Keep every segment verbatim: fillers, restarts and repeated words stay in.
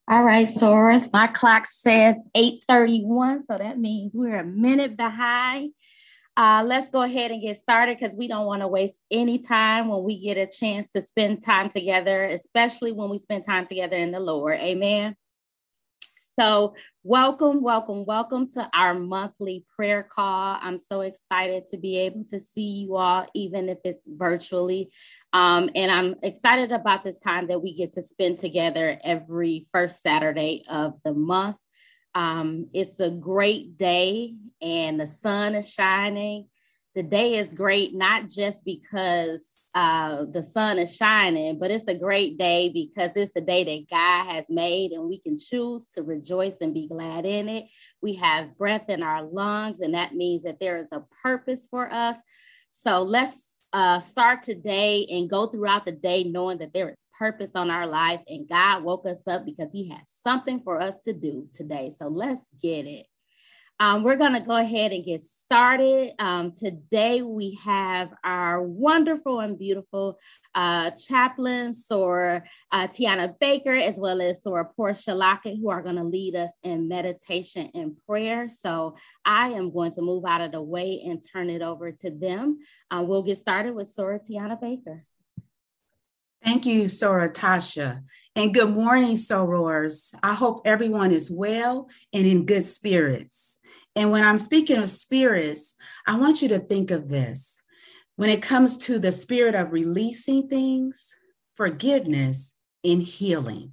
All right, Soros. My clock says eight thirty-one, so that means we're a minute behind. Uh, let's go ahead and get started because we don't want to waste any time when we get a chance to spend time together, especially when we spend time together in the Lord. Amen. So welcome, welcome, welcome to our monthly prayer call. I'm so excited to be able to see you all, even if it's virtually. Um, and I'm excited about this time that we get to spend together every first Saturday of the month. Um, it's a great day and the sun is shining. The day is great, not just because uh, the sun is shining, but it's a great day because it's the day that God has made and we can choose to rejoice and be glad in it. We have breath in our lungs, and that means that there is a purpose for us. So let's uh, start today and go throughout the day knowing that there is purpose on our life, and God woke us up because he has something for us to do today. So let's get it. Um, we're going to go ahead and get started. Um, today, we have our wonderful and beautiful uh, chaplain, Sora uh, Tiana Baker, as well as Sora Portia Lockett, who are going to lead us in meditation and prayer. So I am going to move out of the way and turn it over to them. Uh, we'll get started with Sora Tiana Baker. Thank you, Sora Tasha. And good morning, Sorors. I hope everyone is well and in good spirits. And when I'm speaking of spirits, I want you to think of this. When it comes to the spirit of releasing things, forgiveness and healing.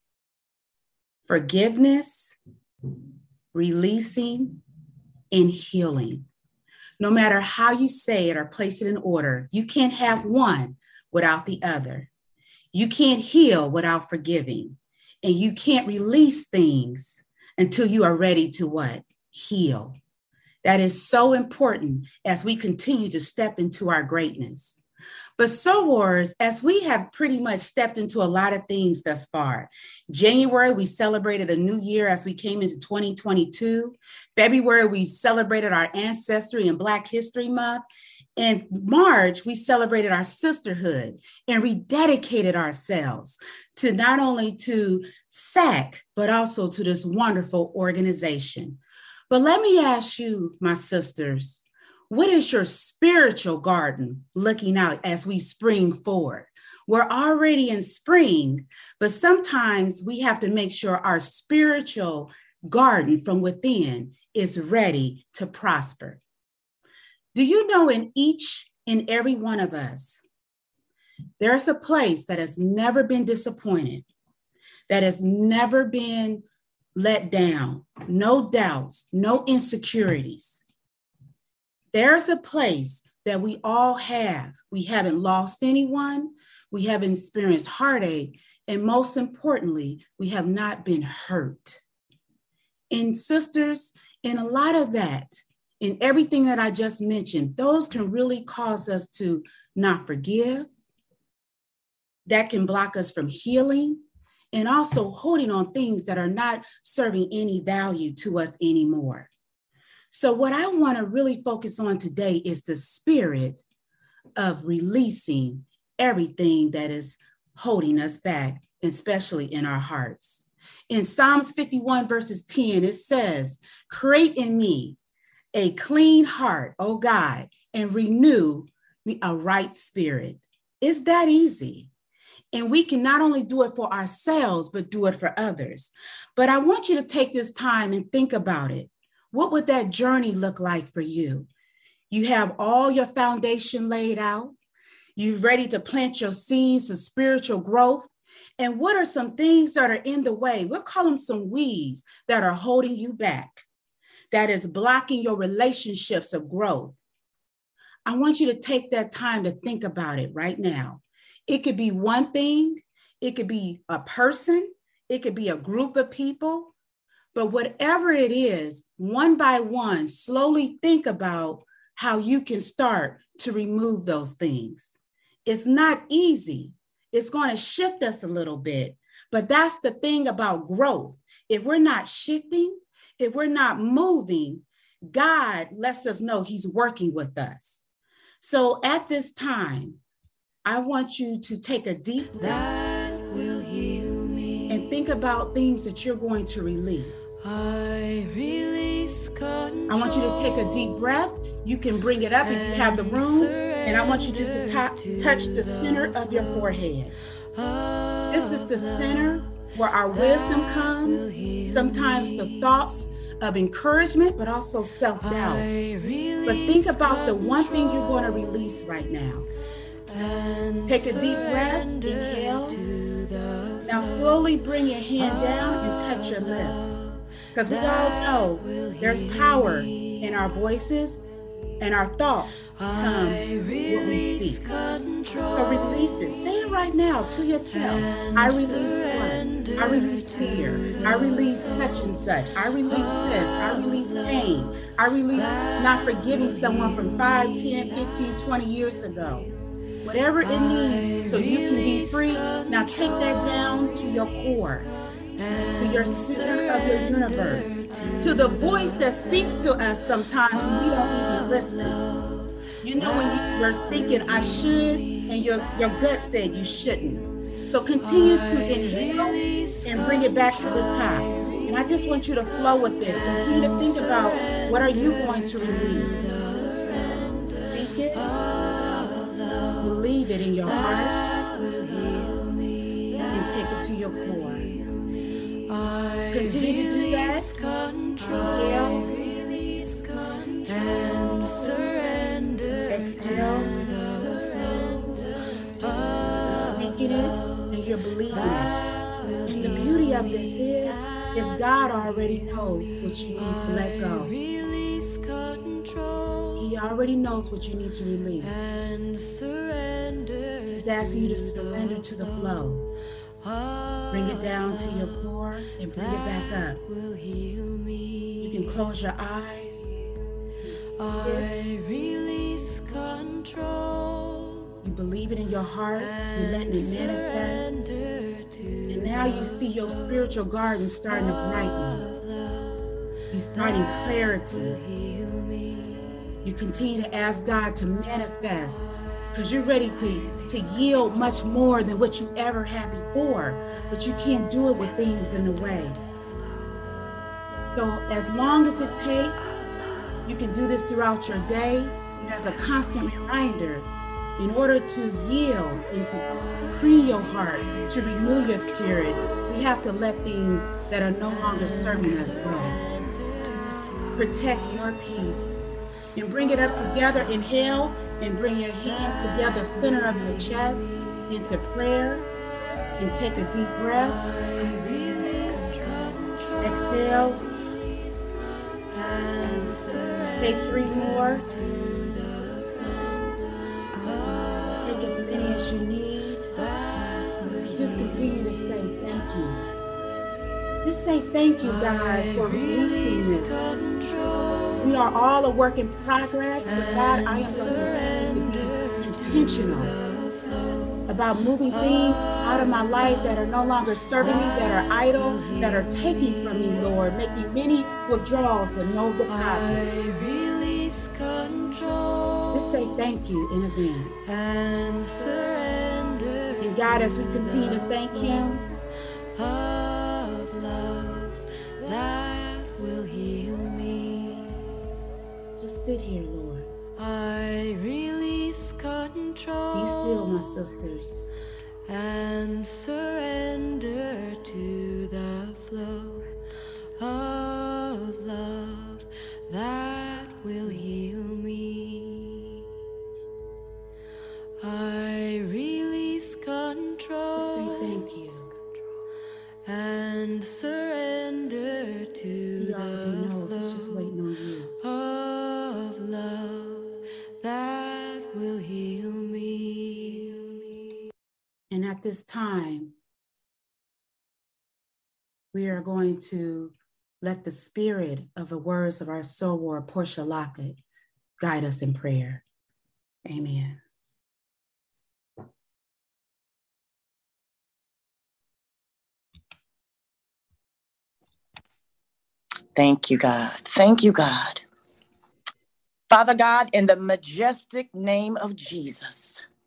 Forgiveness, releasing, and healing. No matter how you say it or place it in order, you can't have one without the other. You can't heal without forgiving, and you can't release things until you are ready to what? Heal. That is so important as we continue to step into our greatness. But Sorors, as we have pretty much stepped into a lot of things thus far. January, we celebrated a new year as we came into twenty twenty-two. February, we celebrated our ancestry and Black History Month. In March, we celebrated our sisterhood and rededicated ourselves to not only to S A C, but also to this wonderful organization. But let me ask you, my sisters, what is your spiritual garden looking out as we spring forward? We're already in spring, but sometimes we have to make sure our spiritual garden from within is ready to prosper. Do you know in each and every one of us, there's a place that has never been disappointed, that has never been let down, no doubts, no insecurities. There's a place that we all have. We haven't lost anyone, we haven't experienced heartache, and most importantly, we have not been hurt. And sisters, in a lot of that, in everything that I just mentioned, those can really cause us to not forgive. That can block us from healing and also holding on things that are not serving any value to us anymore. So what I want to really focus on today is the spirit of releasing everything that is holding us back, especially in our hearts. In Psalms fifty-one, verses ten, it says, "Create in me a clean heart, O God, and renew me a right spirit." It's that easy. And we can not only do it for ourselves, but do it for others. But I want you to take this time and think about it. What would that journey look like for you? You have all your foundation laid out. You're ready to plant your seeds of spiritual growth. And what are some things that are in the way? We'll call them some weeds that are holding you back, that is blocking your relationships of growth. I want you to take that time to think about it right now. It could be one thing, it could be a person, it could be a group of people, but whatever it is, one by one, slowly think about how you can start to remove those things. It's not easy. It's going to shift us a little bit, but that's the thing about growth. If we're not shifting, if we're not moving, God lets us know he's working with us. So at this time, I want you to take a deep breath and think think about things that you're going to release. I release control. I want you to take a deep breath. You can bring it up if you have the room. And I want you just to t- touch the center of your forehead. This is the center where our wisdom comes. Sometimes the thoughts of encouragement, but also self-doubt. But think about the one thing you're going to release right now. Take a deep breath, inhale. Now slowly bring your hand down and touch your lips. Because we all know there's power in our voices and our thoughts come what we speak. So release it. Say it right now to yourself. I release what? I release fear. I release such and such. I release this. I release pain. I release not forgiving someone from five, ten, fifteen, twenty years ago. Whatever it needs so you can be free. Now take that down to your core, to your center of your universe, to the voice that speaks to us sometimes when we don't even listen. You know, when you were thinking, I should, and your, your gut said you shouldn't. So continue to inhale and bring it back to the top. And I just want you to flow with this. Continue to think about what are you going to release. Speak it. Believe it in your heart. And take it to your core. Continue to do that. Inhale. And surrender. Exhale. Thinking it and you're believing it. And the beauty of this is, is God already knows what you need to let go. He already knows what you need to release. He's asking you to surrender to the flow. Bring it down to your core and bring it back up. You can close your eyes. I release control. You believe it in your heart. You're letting it manifest. And now you see your spiritual garden starting to brighten. You're starting clarity. You continue to ask God to manifest because you're ready to, to yield much more than what you ever had before, but you can't do it with things in the way. So as long as it takes, you can do this throughout your day. And as a constant reminder, in order to yield and to clean your heart, to renew your spirit, we have to let things that are no longer serving us go. Protect your peace and bring it up together. Inhale and bring your hands together, center of your chest, into prayer, and take a deep breath. Exhale. Take three more. Take as many as you need. Just continue to say thank you. Just say thank you, God, for releasing this. We are all a work in progress, but God, I am looking to be intentional about moving things out of my life that are no longer serving me, that are idle, that are taking from me, Lord, making many withdrawals but no deposits. Just say thank you in advance. And surrender. And God, as we continue to thank Him, of love that will heal me. just sit here, Lord. I release control. Be still, my sisters. And surrender to the flow of love that will heal me. I release control. Just say thank you. And surrender to He already the knows. It's just waiting on you. flow of love that will heal me. And at this time, we are going to let the spirit of the words of our soul warrior, Portia Lockett, guide us in prayer. Amen. Thank you, God. Thank you, God. Father God, in the majestic name of Jesus,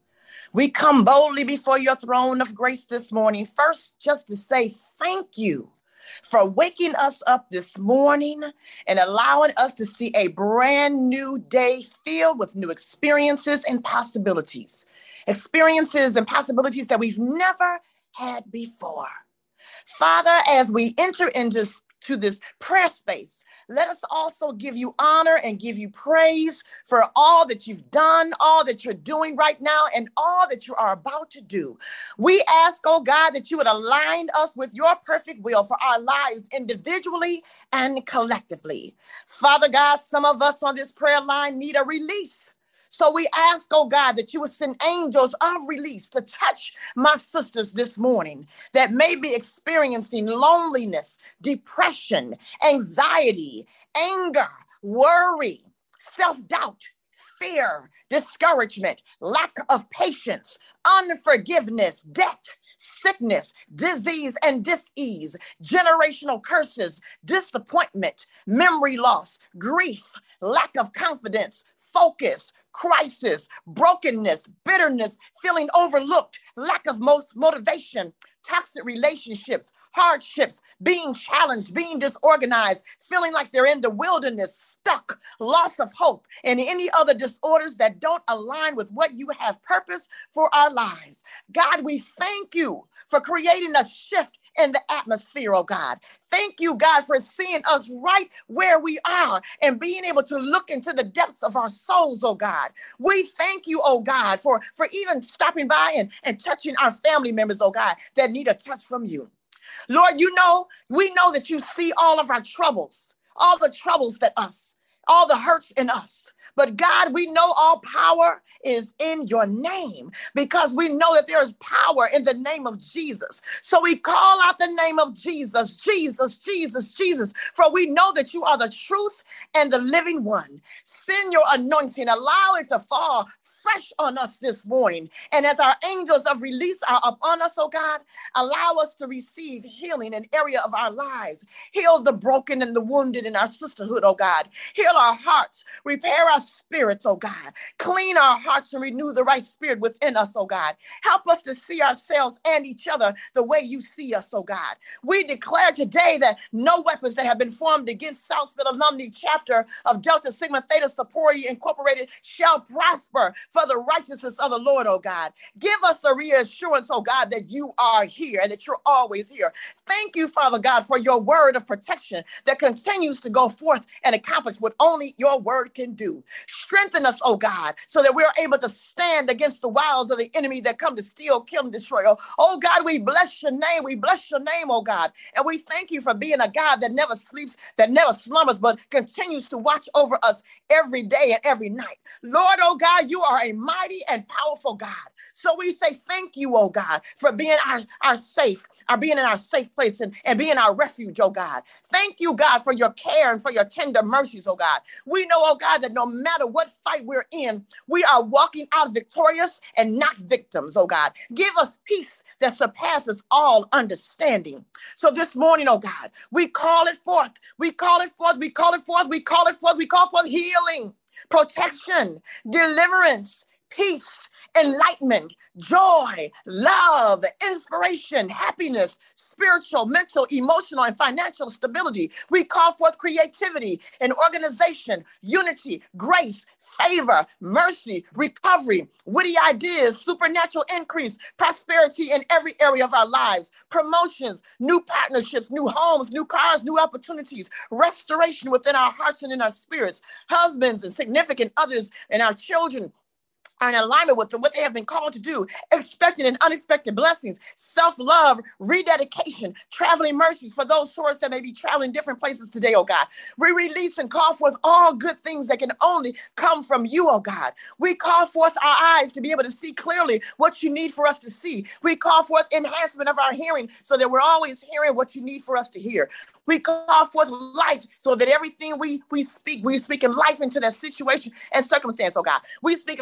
We come boldly before your throne of grace this morning. First, just to say thank you for waking us up this morning and allowing us to see a brand new day filled with new experiences and possibilities. Experiences and possibilities that we've never had before. Father, as we enter into to this prayer space, let us also give you honor and give you praise for all that you've done, all that you're doing right now, and all that you are about to do. We ask, oh God, that you would align us with your perfect will for our lives individually and collectively. Father God, some of us on this prayer line need a release. So we ask, oh God, that you would send angels of release to touch my sisters this morning that may be experiencing loneliness, depression, anxiety, anger, worry, self-doubt, fear, discouragement, lack of patience, unforgiveness, debt, sickness, disease, and dis-ease, generational curses, disappointment, memory loss, grief, lack of confidence, focus, crisis, brokenness, bitterness, feeling overlooked, lack of most motivation, toxic relationships, hardships, being challenged, being disorganized, feeling like they're in the wilderness, stuck, loss of hope, and any other disorders that don't align with what you have purpose for our lives. God, we thank you for creating a shift in the atmosphere, oh God. Thank you, God, for seeing us right where we are and being able to look into the depths of our souls, oh God. We thank you, oh God, for, for even stopping by and, and touching our family members, oh God, that need a touch from you. Lord, you know, we know that you see all of our troubles, all the troubles that us, all the hurts in us. But God, we know all power is in your name because we know that there is power in the name of Jesus. So we call out the name of Jesus, Jesus, Jesus, Jesus, for we know that you are the truth and the living one. Send your anointing, allow it to fall fresh on us this morning. And as our angels of release are upon us, oh God, allow us to receive healing in area of our lives. Heal the broken and the wounded in our sisterhood, oh God. Heal our hearts, repair our spirits, oh God. Clean our hearts and renew the right spirit within us, oh God. Help us to see ourselves and each other the way you see us, oh God. We declare today that no weapons that have been formed against Southfield Alumni Chapter of Delta Sigma Theta Sorority Incorporated shall prosper for the righteousness of the Lord, oh God. Give us a reassurance, oh God, that you are here and that you're always here. Thank you, Father God, for your word of protection that continues to go forth and accomplish what only your word can do. Strengthen us, oh God, so that we're able to stand against the wiles of the enemy that come to steal, kill, and destroy. Oh, oh God, we bless your name. We bless your name, oh God. And we thank you for being a God that never sleeps, that never slumbers, but continues to watch over us every day and every night. Lord, oh God, you are a mighty and powerful God. So we say thank you, oh God, for being our, our safe, our being in our safe place and, and being our refuge, oh God. Thank you, God, for your care and for your tender mercies, oh God. We know, oh God, that no matter what fight we're in, we are walking out victorious and not victims, oh God. Give us peace that surpasses all understanding. So this morning, oh God, we call it forth. We call it forth. We call it forth. We call it forth. We call forth healing, protection, deliverance, peace, enlightenment, joy, love, inspiration, happiness, spiritual, mental, emotional, and financial stability. We call forth creativity and organization, unity, grace, favor, mercy, recovery, witty ideas, supernatural increase, prosperity in every area of our lives, promotions, new partnerships, new homes, new cars, new opportunities, restoration within our hearts and in our spirits, husbands and significant others and our children are in alignment with what they have been called to do, expected and unexpected blessings, self-love, rededication, traveling mercies for those souls that may be traveling different places today, oh God. We release and call forth all good things that can only come from you, oh God. We call forth our eyes to be able to see clearly what you need for us to see. We call forth enhancement of our hearing so that we're always hearing what you need for us to hear. We call forth life so that everything we, we speak, we speak in life into that situation and circumstance, oh God. We speak life into our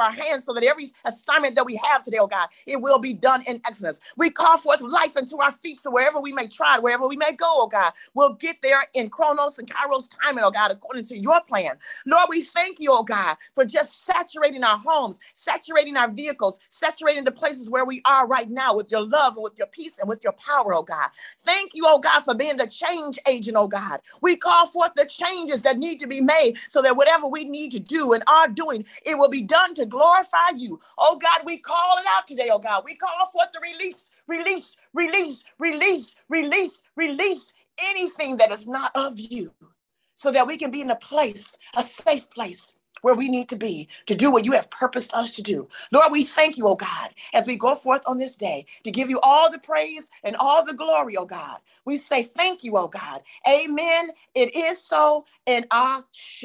our hands so that every assignment that we have today, oh God, it will be done in excellence. We call forth life into our feet, so wherever we may try, wherever we may go, oh God, we'll get there in Chronos and Kairos timing, oh God, according to your plan. Lord, we thank you, oh God, for just saturating our homes, saturating our vehicles, saturating the places where we are right now with your love and with your peace and with your power, oh God. Thank you, oh God, for being the change agent, oh God. We call forth the changes that need to be made so that whatever we need to do and are doing, it will be done to glorify you. Oh God, we call it out today, oh God. We call forth the release, release, release, release, release, release anything that is not of you so that we can be in a place, a safe place where we need to be to do what you have purposed us to do. Lord, we thank you, oh God, as we go forth on this day to give you all the praise and all the glory, oh God. We say thank you, oh God. Amen. It is so, and ashe.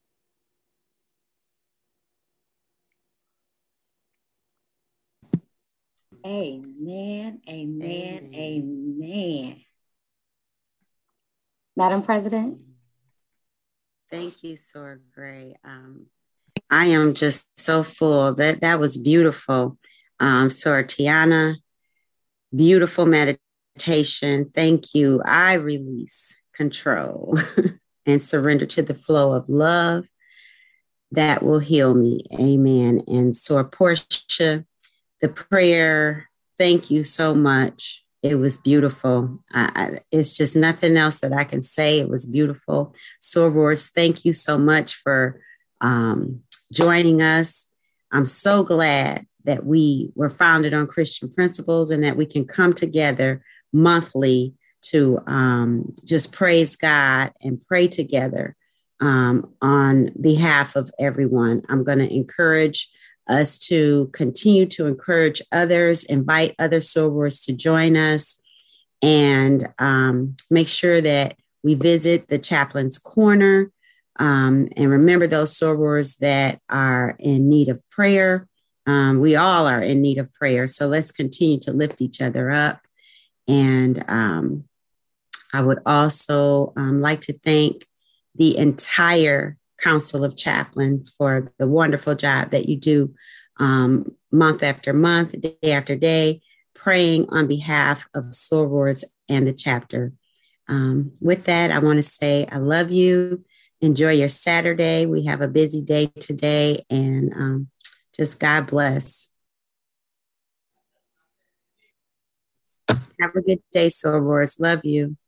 Amen, amen, amen, amen. Madam President. Thank you, Soar Gray. Um, I am just so full. That that was beautiful. Um, Soar Tiana, beautiful meditation. Thank you. I release control and surrender to the flow of love that will heal me. Amen. And Soar Portia, the prayer, thank you so much. It was beautiful. I, I, it's just nothing else that I can say. It was beautiful. Sorors, thank you so much for um, joining us. I'm so glad that we were founded on Christian principles and that we can come together monthly to um, just praise God and pray together um, on behalf of everyone. I'm going to encourage us to continue to encourage others, invite other sorors to join us, and um, make sure that we visit the Chaplain's Corner um, and remember those sorors that are in need of prayer. Um, we all are in need of prayer, so let's continue to lift each other up. And um, I would also um, like to thank the entire Council of Chaplains for the wonderful job that you do um, month after month, day after day, praying on behalf of sorors and the chapter. Um, with that, I want to say I love you. Enjoy your Saturday. We have a busy day today, and um, just God bless. Have a good day, sorors. Love you.